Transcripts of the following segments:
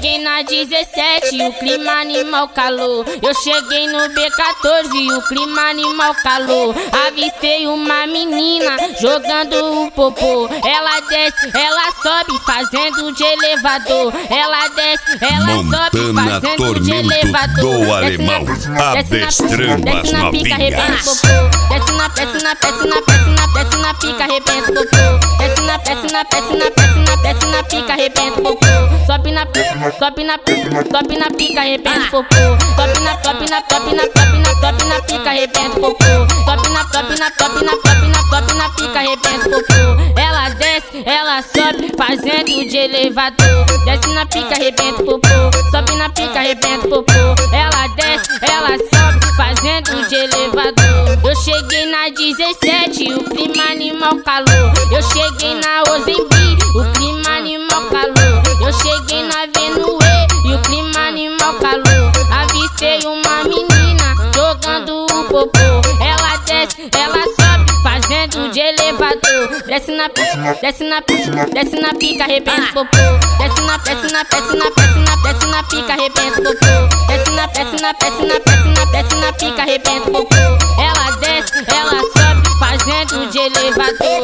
cheguei na 17, o clima animal calor. Eu cheguei no B14, o clima animal calor. Avistei uma menina jogando o popô. Ela desce, ela sobe, fazendo de elevador. Ela desce, ela sobe, fazendo de elevador. Do alemão, adestrando as novinhas. Desce na pica, arrebenta o popô. Desce na pica, arrebenta o popô. Sobe na pica, arrebenta o popô. Top na pica, arrebenta o popô. Top na pica, arrebenta o popô. Ela desce, ela sobe, fazendo de elevador. Desce na pica, arrebenta o popô. Sobe na pica, arrebenta o popô. Ela desce, ela sobe, fazendo de elevador. Eu cheguei na 17, o clima animal calor. Eu cheguei na Ozembi, o clima animal calor. Eu cheguei na Venue e o clima animal calor. Avistei uma menina jogando o popô. Ela desce, ela sobe, fazendo de elevador. Desce na pica, arrebenta o popô. Desce na pica, arrebenta o popô. Desce na pica, arrebenta o popô. Ela desce, ela sobe, fazendo de elevador.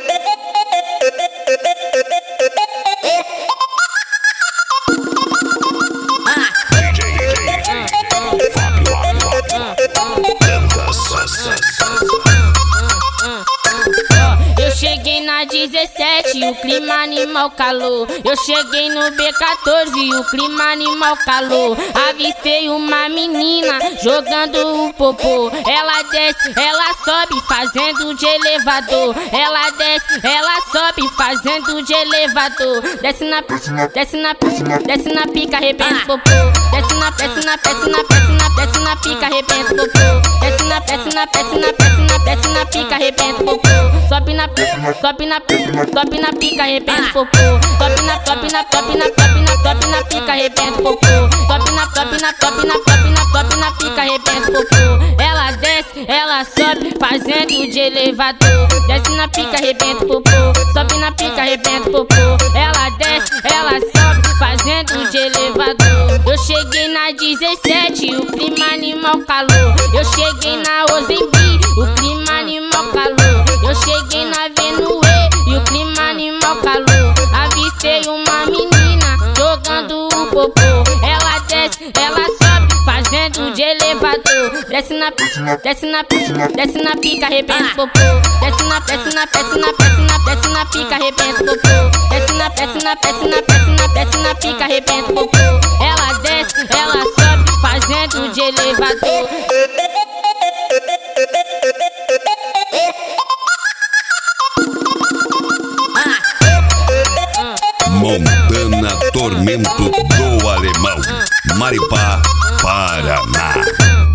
Eu cheguei na 17, o clima animal calor. Eu cheguei no B14, o clima animal calor. Avistei uma menina jogando o popô. Ela desce, ela sobe, fazendo de elevador. Ela desce, ela sobe, fazendo de elevador. Desce na pica, arrebenta o popô. Desce na pica, arrebenta o popô. Desce na pica, arrebenta o popô. Sobe na pica, arrebenta o popô. Top na pica, arrebenta o popô. Top na pica, arrebenta o popô. Ela desce, ela sobe, fazendo de elevador. Desce na pica, arrebenta o popô. Sobe na pica, arrebenta o popô. Ela desce, ela sobe, fazendo de elevador. Eu cheguei na 17, o clima animal calor. Eu cheguei na Ozembi, o clima animal calor. Eu cheguei na Venue e o clima animal calor. Avistei uma menina jogando o popô. Ela desce, ela sobe, fazendo de elevador. Desce na pica, arrebenta o popô. Desce na pica, arrebenta o popô. Desce na pica, arrebenta o popô. Ela desce, ela sobe, fazendo de elevador. Montana Tormento do Alemão, Maripá, Paraná.